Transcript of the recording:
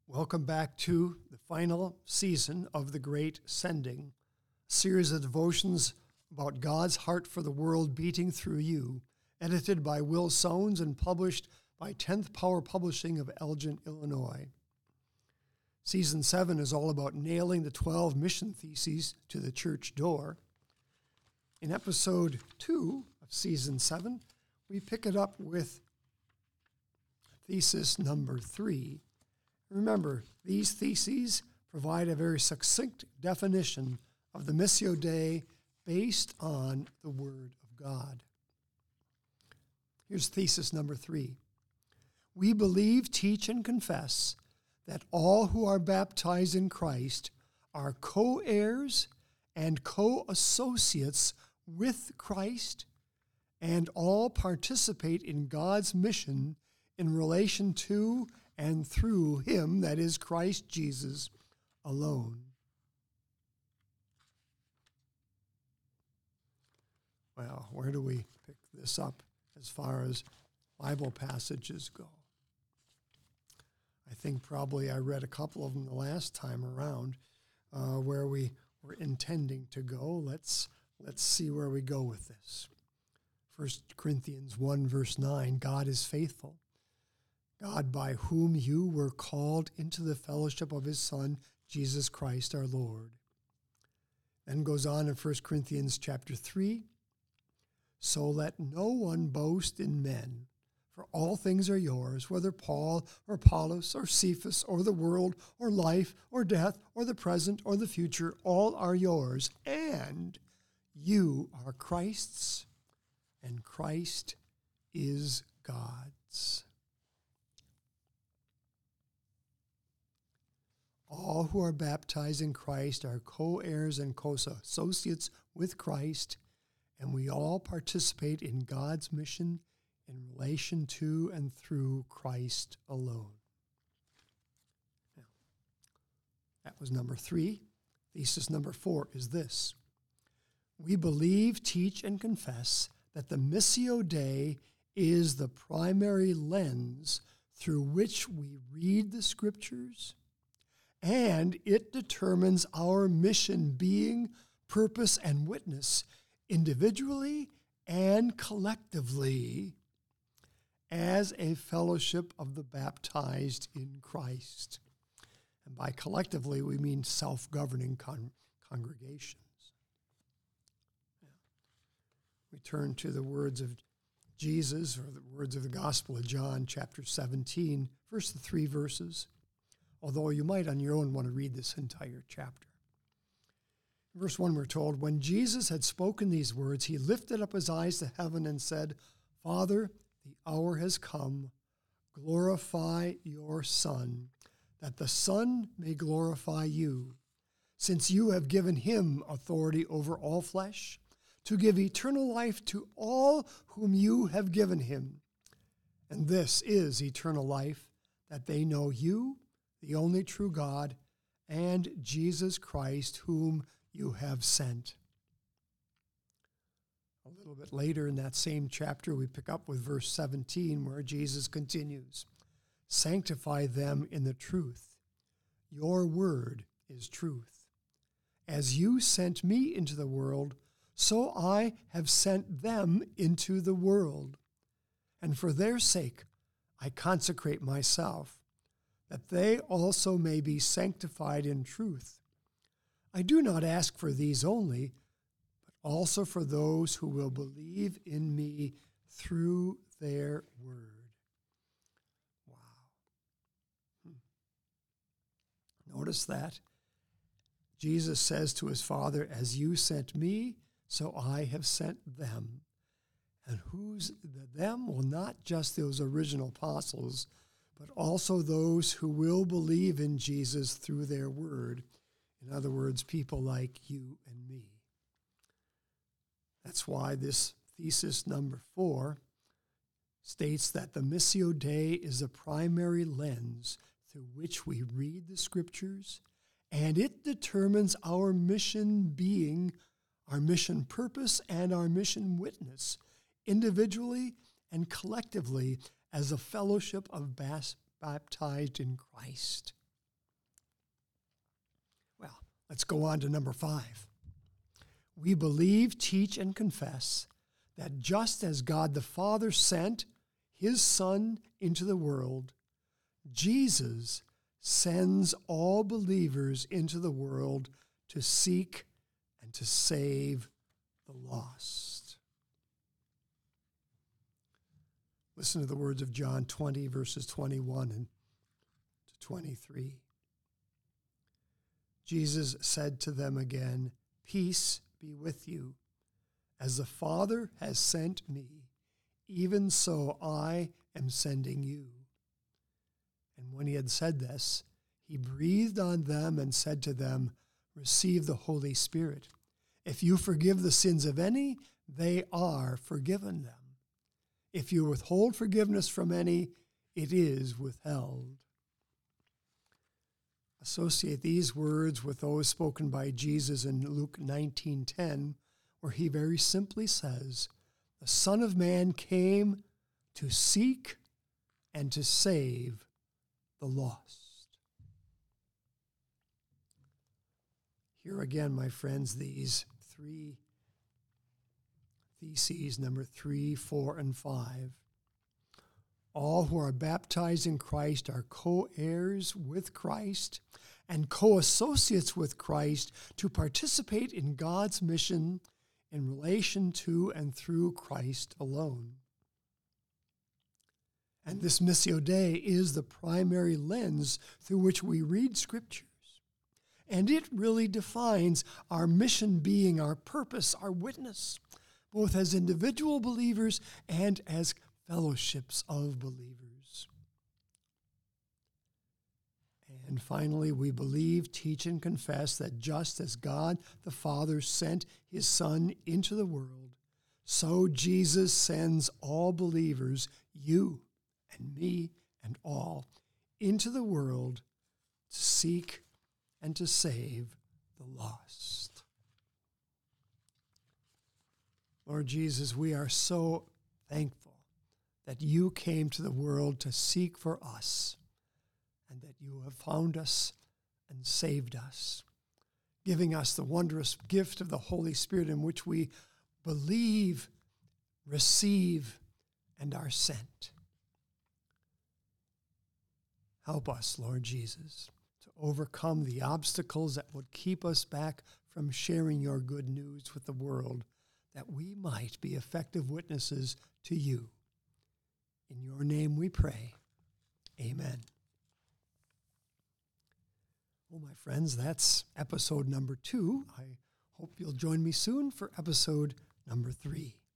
Welcome back to the final season of The Great Sending, a series of devotions about God's heart for the world beating through you, edited by Will Sones and published by 10th Power Publishing of Elgin, Illinois. Season 7 is all about nailing the 12 mission theses to the church door. In episode 2 of Season 7, we pick it up with thesis number 3. Remember, these theses provide a very succinct definition of the Missio Dei based on the Word of God. Here's thesis number 3. We believe, teach, and confess that all who are baptized in Christ are co-heirs and co-associates with Christ, and all participate in God's mission in relation to and through him, that is Christ Jesus alone. Well, where do we pick this up as far as Bible passages go? I think probably I read a couple of them the last time around where we were intending to go. Let's see where we go with this. 1 Corinthians 1, verse 9, God is faithful. God, by whom you were called into the fellowship of his Son, Jesus Christ our Lord. Then goes on in 1 Corinthians chapter 3, so let no one boast in men, for all things are yours, whether Paul or Apollos or Cephas or the world or life or death or the present or the future, all are yours, and you are Christ's, and Christ is God's. All who are baptized in Christ are co-heirs and co-associates with Christ, and we all participate in God's mission in relation to and through Christ alone. Now, that was number 3. Thesis number 4 is this. We believe, teach, and confess that the Missio Dei is the primary lens through which we read the Scriptures, and it determines our mission, being, purpose, and witness individually and collectively as a fellowship of the baptized in Christ. And by collectively, we mean self-governing congregations. We turn to the words of Jesus, or the words of the Gospel of John, chapter 17, first 3 verses. Although you might on your own want to read this entire chapter. In verse 1 we're told, when Jesus had spoken these words, he lifted up his eyes to heaven and said, Father, the hour has come. Glorify your Son, that the Son may glorify you, since you have given him authority over all flesh, to give eternal life to all whom you have given him. And this is eternal life, that they know you, the only true God, and Jesus Christ, whom you have sent. A little bit later in that same chapter, we pick up with verse 17, where Jesus continues, sanctify them in the truth. Your word is truth. As you sent me into the world, so I have sent them into the world. And for their sake, I consecrate myself, that they also may be sanctified in truth. I do not ask for these only, but also for those who will believe in me through their word. Wow. Notice that. Jesus says to his Father, as you sent me, so I have sent them. And who's the them? Well, not just those original apostles, but also those who will believe in Jesus through their word. In other words, people like you and me. That's why this thesis number 4 states that the Missio Dei is a primary lens through which we read the Scriptures, and it determines our mission being, our mission purpose, and our mission witness, individually and collectively as a fellowship of baptized in Christ. Let's go on to number 5. We believe, teach, and confess that just as God the Father sent his Son into the world, Jesus sends all believers into the world to seek and to save the lost. Listen to the words of John 20, verses 21 and to 23. Jesus said to them again, "Peace be with you. As the Father has sent me, even so I am sending you." And when he had said this, he breathed on them and said to them, "Receive the Holy Spirit. If you forgive the sins of any, they are forgiven them. If you withhold forgiveness from any, it is withheld." Associate these words with those spoken by Jesus in Luke 19:10, where he very simply says, "The Son of Man came to seek and to save the lost." Here again, my friends, these 3 theses, number 3, 4, and 5. All who are baptized in Christ are co-heirs with Christ and co-associates with Christ to participate in God's mission in relation to and through Christ alone. And this Missio Dei is the primary lens through which we read Scriptures. And it really defines our mission being, our purpose, our witness, both as individual believers and as fellowships of believers. And finally, we believe, teach, and confess that just as God the Father sent his Son into the world, so Jesus sends all believers, you and me and all, into the world to seek and to save the lost. Lord Jesus, we are so thankful that you came to the world to seek for us, and that you have found us and saved us, giving us the wondrous gift of the Holy Spirit in which we believe, receive, and are sent. Help us, Lord Jesus, to overcome the obstacles that would keep us back from sharing your good news with the world, that we might be effective witnesses to you. In your name we pray. Amen. Well, my friends, that's episode number 2. I hope you'll join me soon for episode number 3.